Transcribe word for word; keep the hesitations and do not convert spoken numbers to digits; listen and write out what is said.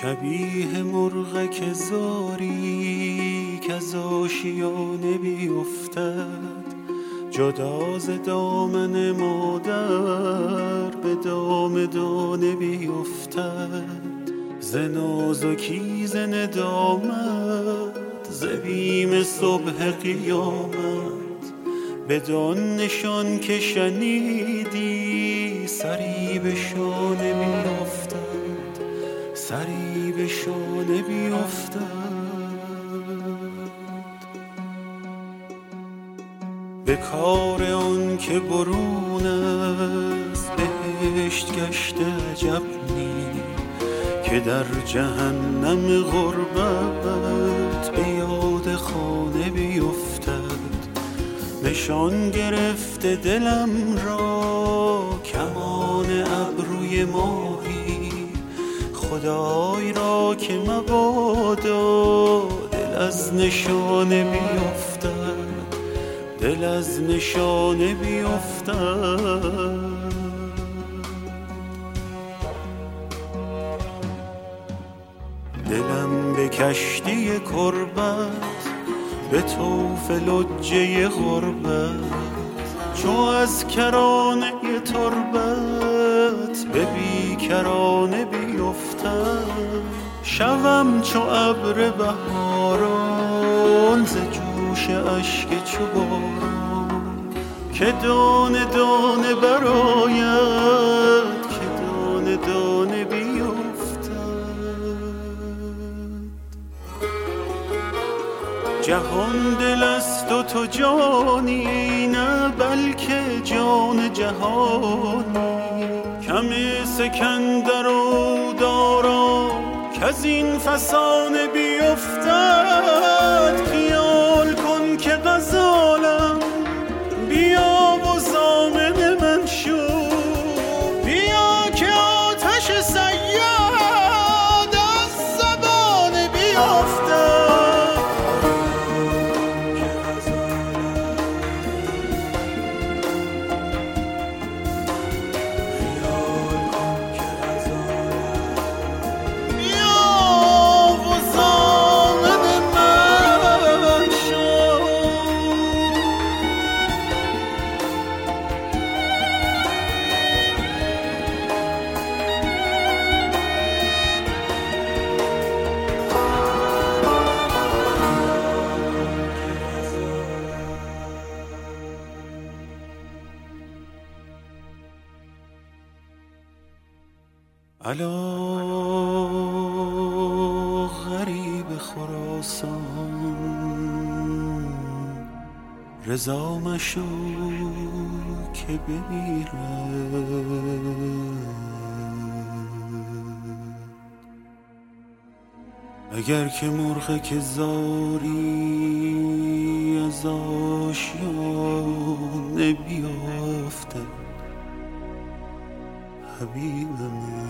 شبیه مرغک زاری که از آشیانه بیفتد، جدا ز دامن مادر به دام دانه بیفتد. ز نازکی ز ندامت ز بیم صبح قیامت، بدان نشان که شنیدی سری به شانه بیفتد، سری به شانه بیفتد. به کار آن که برون از بهشت گشته عجب نی، که در جهنم غربت به یاد خانه بیفتد. نشان گرفته دلم را کمان ابروی ماهی، خدای را که مبادا دل از نشانه بیفتد، دل از نشانه بیفتد. دلم به کشتی کربت به طوف لجه غربت، چو از کرانه تربت به بیکرانه بیفتد. شوم چو ابر بهاران ز جوش اشک چو باران، که دانه دانه برآید، که دانه دانه بیفتد. جهان دل است و تو جانی، نه بلکه جان جهانی. کم سکندر و دارا کز این فسانه بیفتد. خیال کن که غزالم بیا و ضامن من شو، بیا که آتش صیاد از زبان بیفتد. الا غریب خراسان، رضا مشو که بمیرد. اگر که مرغک زاری از آشیانه بیفتد، حبیبم